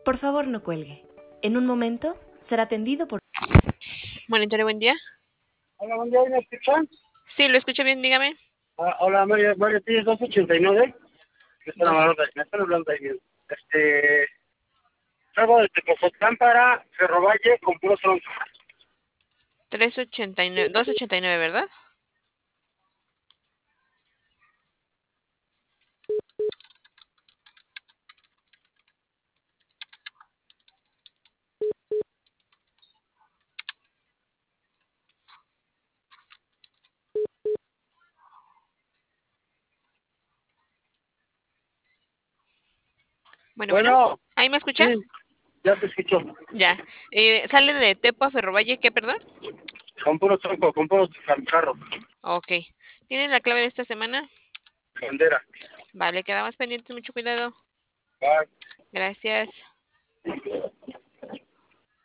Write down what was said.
Por favor, no cuelgue. En un momento será atendido por... Monitorio, buen día. Hola, buen día, ¿me escuchan? Sí, lo escucho bien, dígame. Hola, María, tienes 289. Dos. Me están hablando ahí bien. Salgo de Tepozotlán para Cerro Valle con puro tronco. 389, 289, ¿verdad? Bueno. Bueno, ¿Ahí me escucha? sí, ya te escucho. Ya. Sale de Tepo a Ferrovalle, ¿qué, perdón? Con puro tronco, con puro carro. Ok. ¿Tienen la clave de esta semana? Bandera. Vale, quedamos pendientes, mucho cuidado. Bye. Gracias.